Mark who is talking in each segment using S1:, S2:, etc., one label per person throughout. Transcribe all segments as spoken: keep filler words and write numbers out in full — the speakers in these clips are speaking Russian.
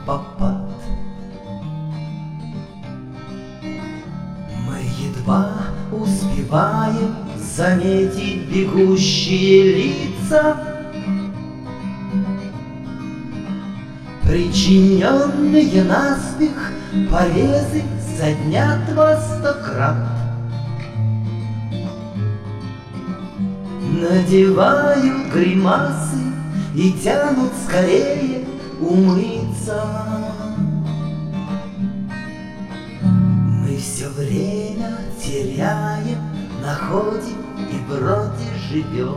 S1: попад. Мы едва успеваем заметить бегущие лица, причиненные наспех порезы соднят вас сто крат. Надевают гримасы и тянут скорее умыться. Мы все время теряем, находим и вроде живем.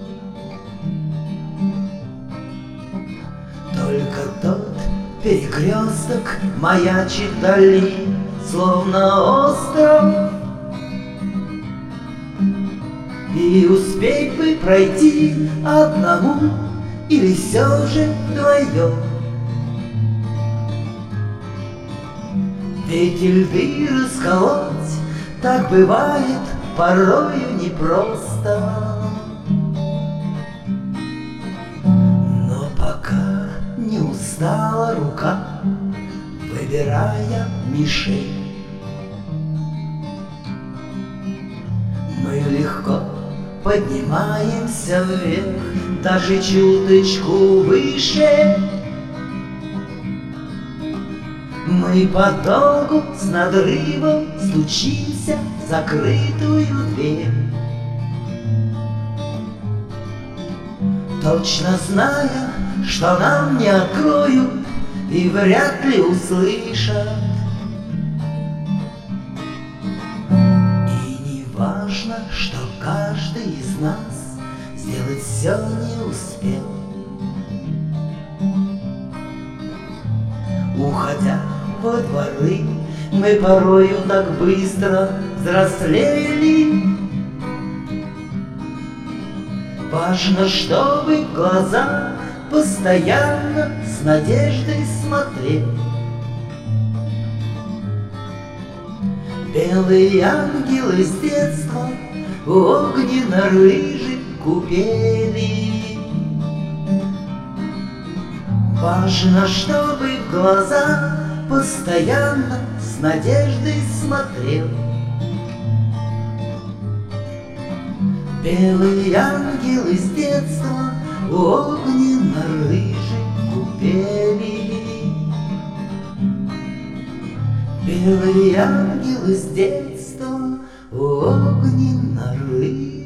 S1: Только тот перекресток маячит вдали, словно остров. И успеть бы пройти одному или все же вдвоем. Ведь льды расколоть так бывает порою непросто. Но пока не устала рука, выбирая мишень, мы легко поднимаемся вверх, даже чуточку выше. Мы подолгу с надрывом стучимся в закрытую дверь, точно зная, что нам не откроют и вряд ли услышат. И не важно, что каждый из нас сделать все не успел. Уходя во дворы, мы порою так быстро взрослели. Важно, чтобы в глаза постоянно с надеждой смотреть. Белые ангелы с детства в огненно-рыжей купели. Важно, чтобы в глаза постоянно с надеждой смотрел. Белые ангелы с детства в огненно-рыжей купели. Белые ангелы с детства в огненно-рыжей